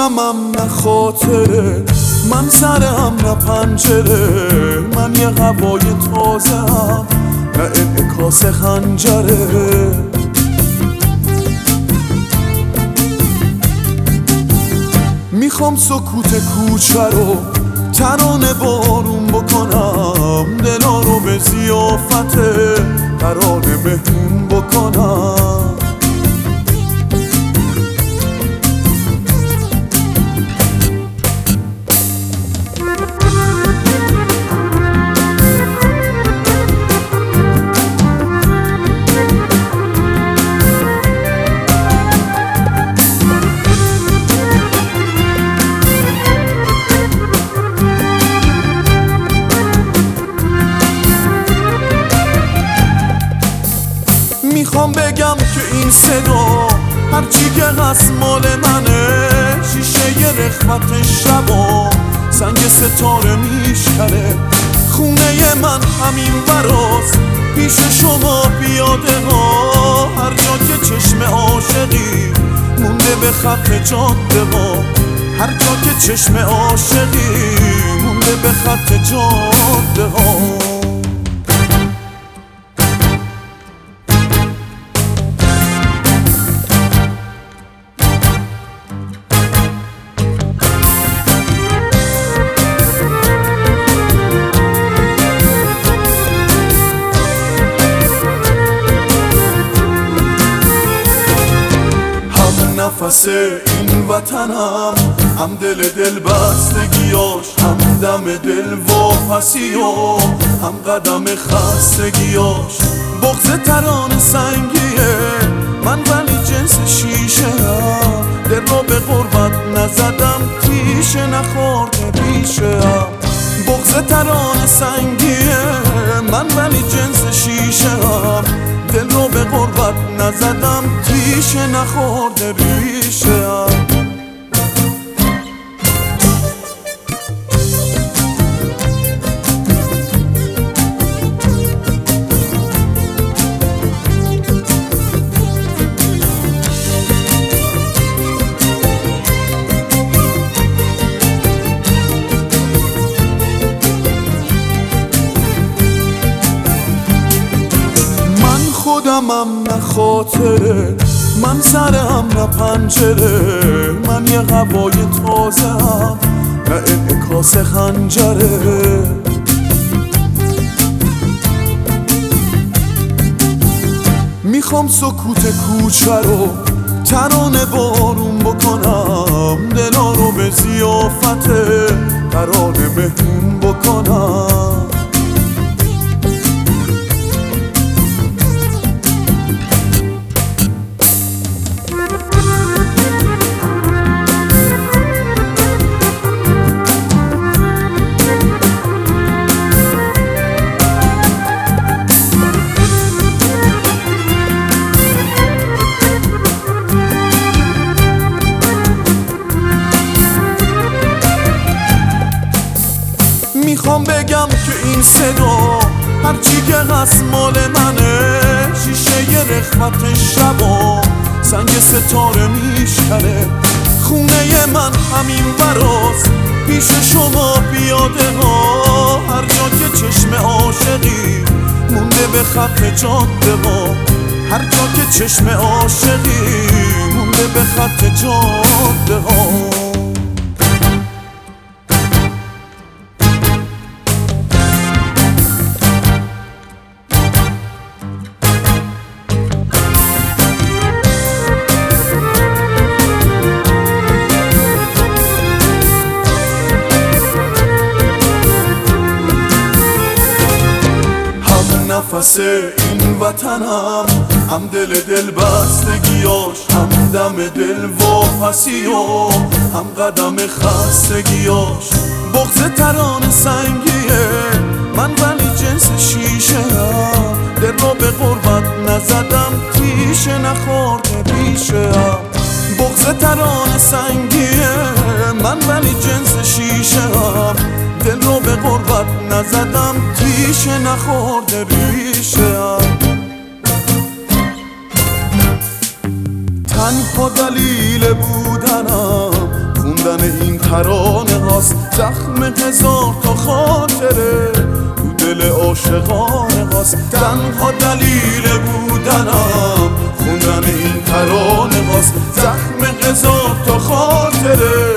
خودمم نه خاطره، من سرم نه پنجره، من یه هوای تازه هم نه انعکاس خنجره. میخوام سکوت کوچه رو ترانه بارون بکنم، دلا رو به ضیافت ترانه مهمون بکنم. میخوام بگم که این صدا هرچی که هست مال منه، شیشه رخوت شبا سنگ ستاره میشکنه. خونه من همین براست پیش شما پیاده ها، هر جا که چشم عاشقی مونده به خط جاده ها، هر جا که چشم عاشقی مونده به خط جاده ها. نفس این وطنم، هم دل بستگیاش، هم دم دل واپسیو، هم قدم خستگیاش. بغض ترانه سنگیه من ولی جنس شیشه هم، دل رو به غربت نزدم تیشه نخورده پیشه هم. بغض ترانه سنگیه من ولی جنس شیشه هم، دل رو به غربت نزدم تیشه نخورده ریشه هم. خودمم نه خاطره، من سرم نه پنجره، من یه هوای تازه هم نه انعکاس خنجره. میخوام سکوت کوچه رو ترانه بارون بکنم، دلا رو به ضیافت ترانه مهمون بکنم. میخوام بگم که این صدا هرچی که هست مال منه، شیشه رخوت شبا سنگ ستاره میشکنه. خونه من همین براست پیش شما پیاده ها، هر جا که چشم عاشقی مونده به خط جاده ها، هر جا که چشم عاشقی مونده به خط جاده ها. نفس این وطنم، هم دل بستگیاش، هم دم دل واپسیو، هم قدم خستگیاش. بغض ترانه سنگیه من ولی جنس شیشه هم، دل رو به غربت نزدم تیشه نخورده پیشه هم. بغض ترانه سنگیه من ولی جنس شیشه هم، دل رو به غربت نزدم تیشه نخورده ریشه هم. تنها دلیل بودنم خوندن خوندن این ترانه هاست زخم هزار تا خاطره تو دل عاشقانه هاست تنها دلیل بودنم خوندن این ترانه هاست زخم هزار تا خاطره